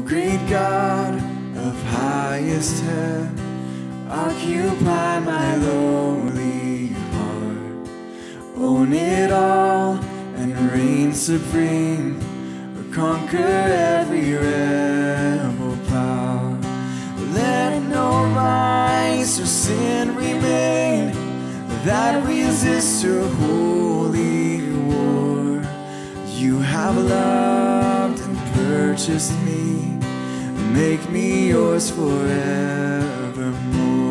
great God of highest heaven, occupy my lowly heart. Own it all and reign supreme, or conquer every rebel power. Let no vice or sin remain that resists your holy war. You have loved and purchased me, make me yours forevermore.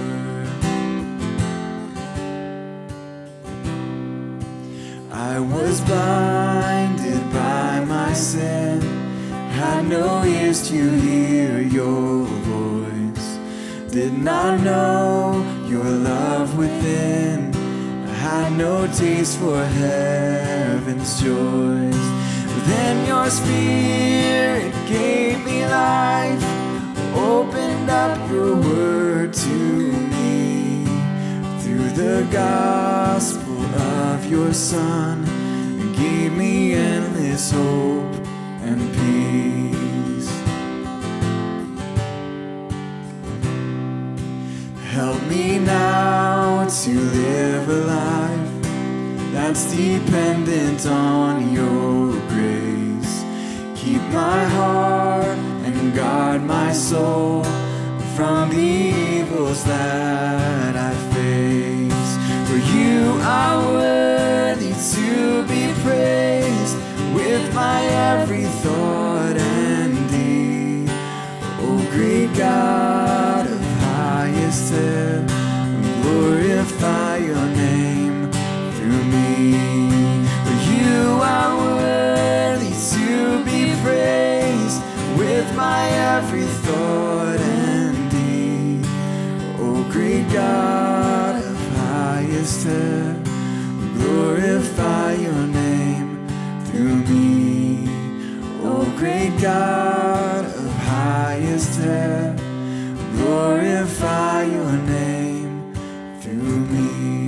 I was blinded by my sin, had no ears to hear your voice, did not know your love within. I had no taste for heaven's joys. Then your Spirit gave me life, opened up your word to me. Through the gospel of your Son, and gave me endless hope and peace. Help me now to live a life that's dependent on your grace. Keep my heart and guard my soul from the evils that I face. For you are worthy to be praised with my every thought and deed. O great God of highest heaven, glorify your name through me. For you are worthy to be praised with my every thought and deed. O great God of highest heaven, glorify your name through me. O great God of highest heaven, glorify your name through me.